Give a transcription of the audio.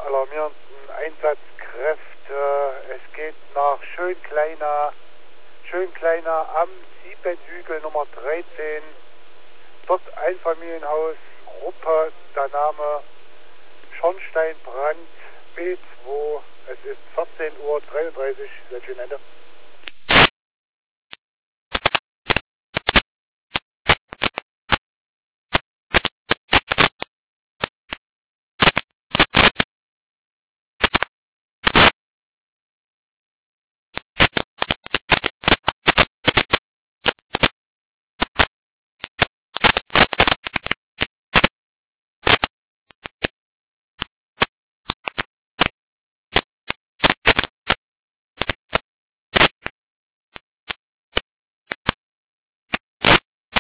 alarmierenden Einsatzkräfte. Es geht nach Schönkleiner am Siebenhügel Nummer 13. Dort Einfamilienhaus, Gruppe, der Name Schornsteinbrand B2. Es ist 14:33 Uhr. Sehr schön, Ende.